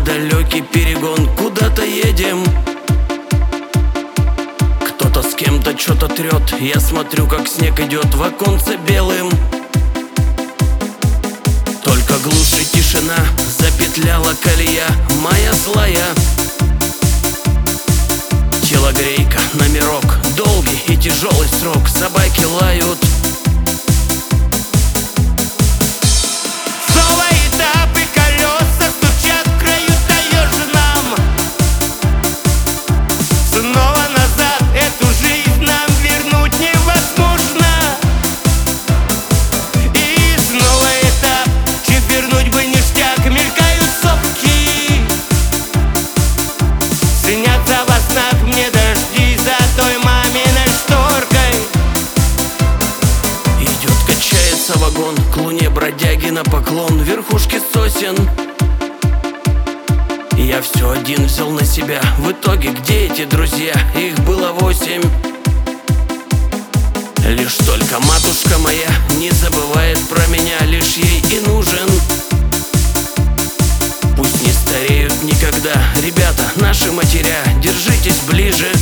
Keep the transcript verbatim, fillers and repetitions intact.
далекий перегон, куда-то едем. Кто-то с кем-то что-то трет, я смотрю, как снег идет в оконце белым. Только глушь и тишина, запетляла колея моя злая. Телогрейка, номерок, долгий и тяжелый срок, собаки лают. Снова этапы, колеса стучат в краю таежном. Снова назад эту жизнь нам вернуть невозможно. И снова этап, чуть вернуть бы ништяк, мелькают сопки. Снятся во снах мне дожди за той маминой шторкой. Идет, качается вагон, к луне бродяги на поклон, верхушки сосен. Я все один взял на себя, в итоге где эти друзья? Их было восемь. Лишь только матушка моя не забывает про меня, лишь ей и нужен. Пусть не стареют никогда ребята, наши матеря, держитесь ближе.